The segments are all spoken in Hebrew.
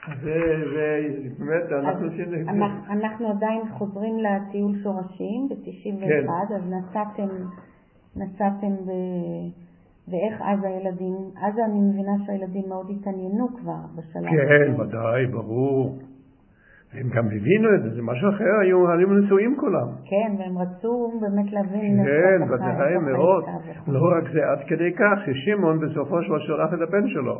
באמת, אנחנו עדיין חוזרים לטיול שורשים ב-91, אז נסעתם ואיך אז הילדים, אז אני מבינה שהילדים מאוד התעניינו כבר בשלב. כן, ודאי, ברור. הם גם הבינו את זה, זה משהו אחר, היו נשואים כולם. כן, והם רצו באמת להבין. כן, ודאי מאוד. לא רק זה, עד כדי כך ששמעון בסופו של שלח את הבן שלו.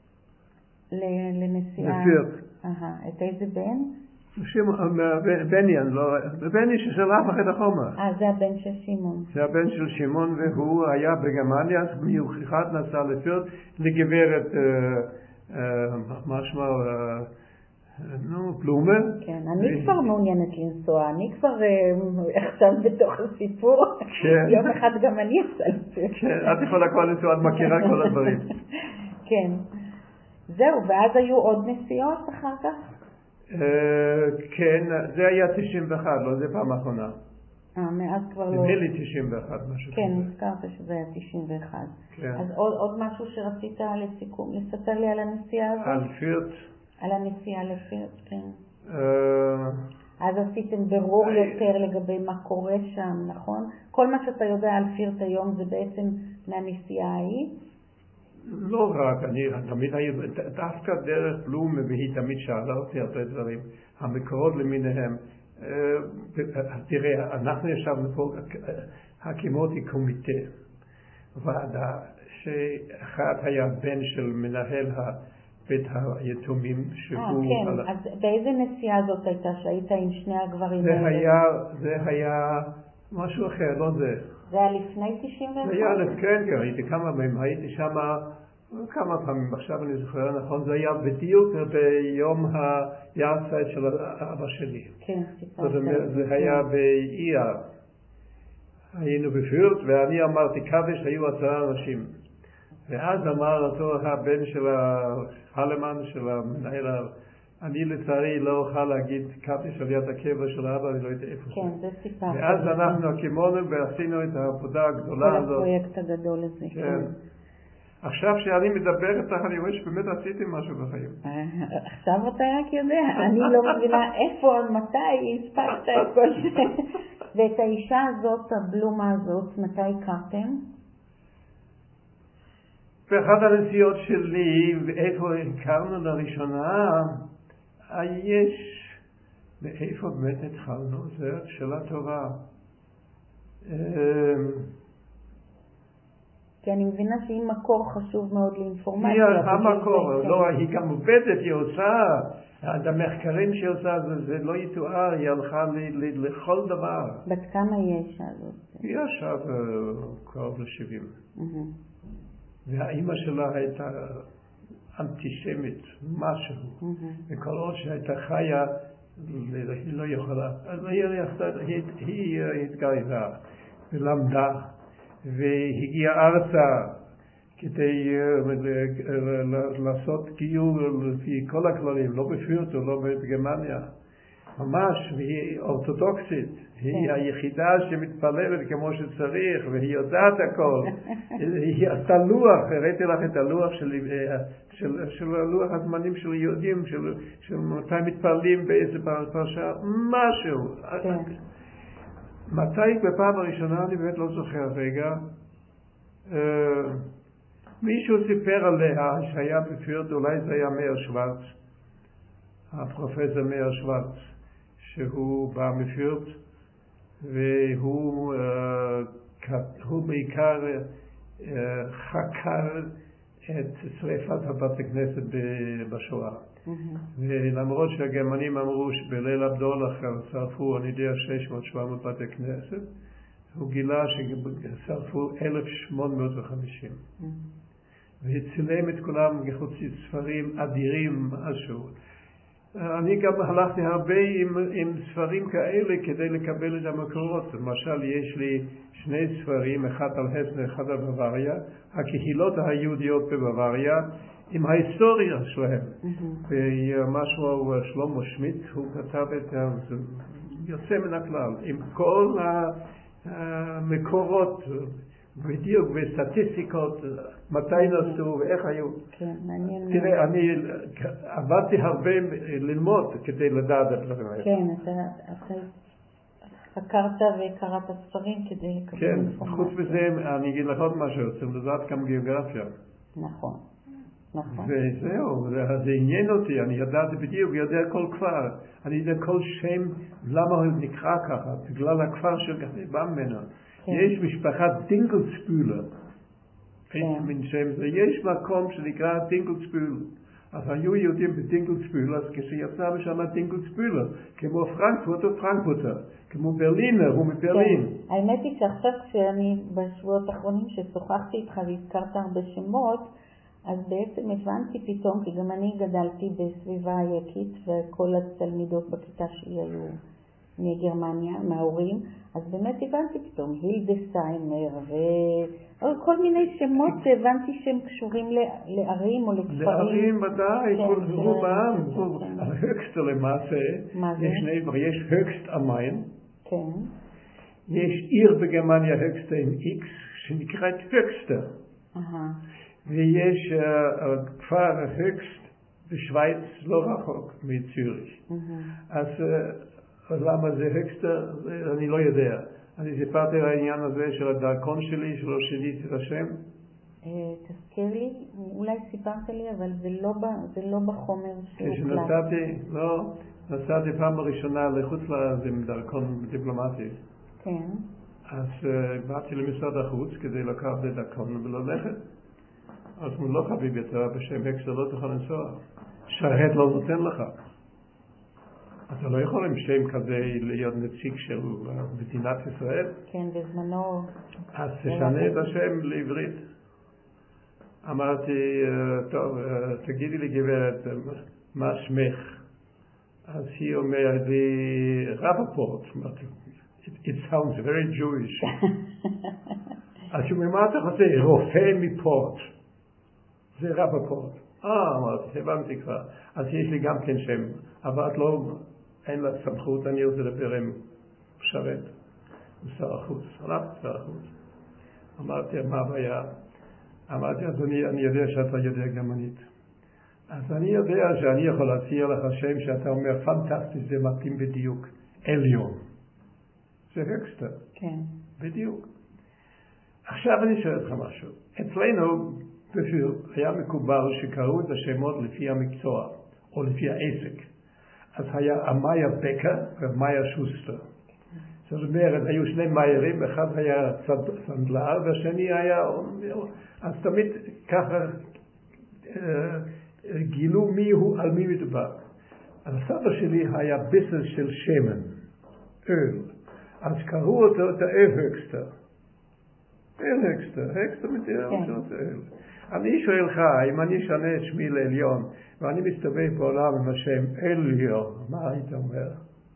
לנסיעה. לפירט. את איזה בן? בני ששלח אחרי החומר. זה הבן של שמעון. זה הבן של שמעון, והוא היה בגרמניה, מיוחד נסע לפירט, לגברת, משמע, פלומר. כן, אני כבר מעוניינת לנסוע, אני כבר עכשיו בתוך הסיפור. יום אחד גם אני אסלצה. כן, את יכולה כבר לנסוע, את מכירה כל הדברים. כן. זהו, ואז היו עוד נסיעות אחר כך? כן, זה היה 91, לא זה פעם האחרונה. מאז כבר לא. נדמה לי 91, משהו כזה. כן, הזכרת שזה היה 91. כן. אז עוד משהו שרצית לסיכום, לספר לי על הנסיעה הזאת? על פירט. על הנסיעה לפירט, כן. אז עשיתם ברור יותר לגבי מה קורה שם, נכון? כל מה שאתה יודע על פירט היום זה בעצם מהנסיעה ההיא? לא רק, אני תמיד היה, דווקא דרך בלום, והיא תמיד שאלה אותי הרבה דברים, המקורות למיניהם. תראה, אנחנו ישבנו פה, הקימותי קומיטה, ועדה, שאחד היה בן של מנהל בית היתומים, שהוא... כן, אז באיזה נסיעה זאת הייתה, שהיית עם שני הגברים האלה? זה היה משהו אחר, לא זה. זה היה לפני 91? זה היה, כן, הייתי כמה פעמים, הייתי שם כמה פעמים, עכשיו אני זוכר נכון, זה היה בדיוק ביום היארצייט של אבא שלי. כן, סיפרת. זה היה באייר. היינו בפירט, ואני אמרתי, קווה שהיו 10 אנשים. ואז אמר אותו הבן של החלמן, של המנהל, אני לצערי לא אוכל להגיד קווה של יד הקבע של אבא, אני לא יודע איפה זה. כן, זה סיפרת. ואז אנחנו הקימונו ועשינו את העבודה הגדולה הזאת. כל הפרויקט הגדול הזה. כן. עכשיו שאני מדבר איתך, אני רואה שבאמת עשיתי משהו בחיים. עכשיו אתה רק יודע, אני לא מבינה איפה, מתי הספקת את כל זה. ואת האישה הזאת, הבלומה הזאת, מתי הכרתם? באחד הנסיעות שלי, ואיפה הכרנו לראשונה, יש, ואיפה באמת התחלנו, זו שאלה טובה. כי אני מבינה שהיא מקור חשוב מאוד לאינפורמציה. היא המקור, לא, היא גם עובדת, היא עושה, המחקרים שהיא עושה, זה לא יתואר, היא הלכה לכל דבר. בת כמה היא האישה הזאת? היא עכשיו קרוב ל-70. והאימא שלה הייתה אנטישמית, משהו. וכל עוד שהייתה חיה, היא לא יכולה. אז היא התגיירה ולמדה. והגיעה ארצה כדי לעשות גיור לפי כל הכללים, לא בפירט ולא בגרמניה. ממש, והיא אורתודוקסית, היא היחידה שמתפללת כמו שצריך, והיא יודעת הכל. היא עשתה לוח, הראיתי לך את הלוח של לוח הזמנים של יהודים, של מתי מתפללים באיזה פרשה, משהו. מתי בפעם הראשונה, אני באמת לא זוכר רגע, מישהו סיפר עליה שהיה בפירט, אולי זה היה מאיר שוורץ, הפרופסור מאיר שוורץ, שהוא בא מפירט, והוא בעיקר חקר את שריפת הבית הכנסת בשואה. ולמרות שהגרמנים אמרו שבליל הבדולח שרפו, אני יודע, 600-700 בתי כנסת, הוא גילה ששרפו 1,850. והצילם את כולם מחוצי ספרים אדירים, משהו. אני גם הלכתי הרבה עם ספרים כאלה כדי לקבל את המקורות. למשל, יש לי 2 ספרים, אחד על הסן, אחד על בוואריה, הקהילות היהודיות בבוואריה, עם ההיסטוריה שלהם. ומשהו שלמה שמיט, הוא כתב את זה, יוצא מן הכלל, עם כל המקורות, בדיוק, וסטטיסטיקות, מתי נסעו ואיך היו. כן, מעניין. תראה, אני עבדתי הרבה ללמוד כדי לדעת את הדברים האלה. כן, אתה חקרת וקראת ספרים כדי לקבל כן, אינפורמציה. חוץ מזה, אני אגיד לך עוד משהו, צריכים לדעת גם גיאוגרפיה. נכון, נכון. וזהו, זה עניין אותי, אני ידעתי בדיוק, יודע כל כפר, אני יודע כל שם, למה הוא נקרא ככה, בגלל הכפר של בא ממנו. יש משפחת דינקלספולר, יש מקום שנקרא דינקלספולר, אז היו יהודים בדינקלספולר, אז כשיצא משם דינקלספולר, כמו פרנקפורט או פרנקפורטר, כמו ברלינר הוא מברלין. האמת היא שעכשיו כשאני בשבועות האחרונים ששוחחתי איתך והזכרת הרבה שמות, אז בעצם הבנתי פתאום, כי גם אני גדלתי בסביבה יקית וכל התלמידות בכיתה שלי היו מגרמניה, מההורים, אז באמת הבנתי פתאום הילדסהיימר וכל מיני שמות שהבנתי שהם קשורים לערים או לכפרים. לערים ודאי, רובם. ההקסטר למעשה, יש הקסט המיין, יש עיר בגרמניה הקסטר עם איקס שנקראת הקסטר. ויש כפר הקסט בשוויץ לא רחוק מציוריך. אז למה זה הקסטר? אני לא יודע. אני סיפרתי על העניין הזה של הדרכון שלי, שלא שיניתי את השם. תזכיר לי, אולי סיפרת לי, אבל זה לא בחומר כשנסעתי, נסעתי פעם הראשונה לחוץ לארץ עם דרכון דיפלומטי. כן. אז באתי למשרד החוץ כדי לקחת את הדרכון וללכת. אז הוא לא חביב יותר בשם הקסטר, לא תוכל לנסוע. שההד לא נותן לך. אתה לא יכול עם שם כזה להיות נציג של מדינת ישראל. כן, בזמנו. אז תשנה את השם לעברית. אמרתי, טוב, תגידי לי גברת, מה שמך? אז היא אומרת לי, רפפורט. It sounds very Jewish. אז הוא אומר, מה אתה רוצה? רופא מפורט. זה רפפורט. אמרתי, הבנתי כבר. אז יש לי גם כן שם, אבל את לא... אין לה סמכות, אני רוצה לדבר עם שרת, עם שר החוץ, שר החוץ. אמרתי, מה הבעיה? אמרתי, אדוני, אני יודע שאתה יודע גרמנית. אז אני יודע שאני יכול להציע לך שם שאתה אומר, פנטסטי, זה מתאים בדיוק, עליון. זה הקסטר. כן. בדיוק. עכשיו אני שואל אותך משהו. אצלנו, בפיר, היה מקובל שקראו את השמות לפי המקצוע, או לפי העסק. אז היה מאיה בקר ומאיה שוסטר. זאת אומרת, היו שני מאיירים, אחד היה סנדלר והשני היה... אז תמיד ככה גילו מי הוא, על מי מדובר. אז סבא שלי היה ביסנס של שמן, אל. אז קראו אותו את האל-הקסטר. אל-הקסטר, הקסטר מתאר אותו אל. אני שואל לך, אם אני אשנה את שמי לעליון, ואני מסתובב בעולם עם השם עליון, מה היית אומר?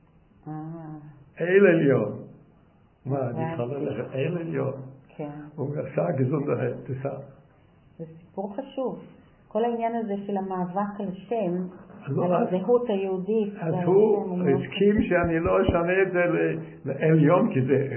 אל עליון. מה, אני יכול ללכת אל עליון? כן. הוא אומר, סע גזונדרת, תסע. זה סיפור חשוב. כל העניין הזה של המאבק על שם, על הזהות היהודית. אז הוא הסכים שאני לא אשנה את זה לעליון, כי זה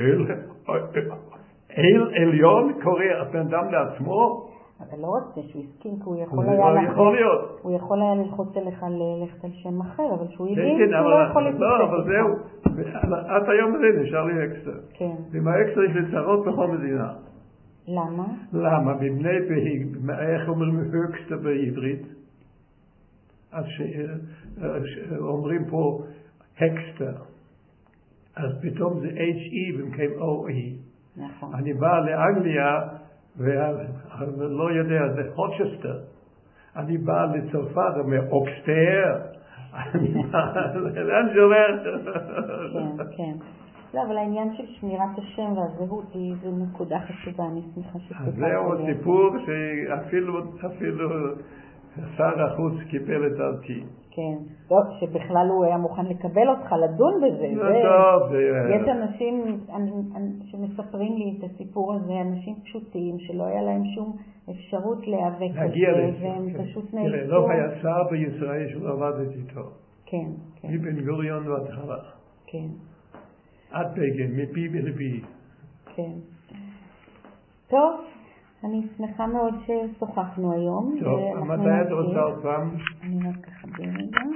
אל עליון קורא הבן אדם לעצמו. אתה לא רוצה שהוא הסכים, כי הוא יכול היה ללחוץ אליך ללכת על שם אחר, אבל שהוא הבין שהוא לא יכול להתפסק. לא, אבל זהו. את היום הזה נשאר לי הקסטר. כן. ועם האקסטר יש לצרות בכל מדינה. למה? למה? איך אומרים הקסטר בעברית? אז אומרים פה הקסטר. אז פתאום זה HE במקום OE. נכון. אני בא לאנגליה, ולא יודע, זה הוצ'סטר. אני בא לצרפת, אומר, אוקסטר. אני בא, לאן שעובר? כן, כן. לא, אבל העניין של שמירת השם והזהות היא נקודה חשובה, אני שמחה שתקלת. זהו סיפור שאפילו שר החוץ קיבל את דעתי. כן, טוב, שבכלל הוא היה מוכן לקבל אותך, לדון בזה. טוב. יש אנשים שמספרים לי את הסיפור הזה, אנשים פשוטים, שלא היה להם שום אפשרות להיאבק בזה, והם פשוט נאלצו. תראה, לא היה שר בישראל שלא עבדת איתו. כן, כן. מבן גוריון והתחלה. כן. עד בגין, מפי ולפי. כן. טוב, אני שמחה מאוד ששוחחנו היום. טוב, מתי את רוצה עוד פעם? אני רק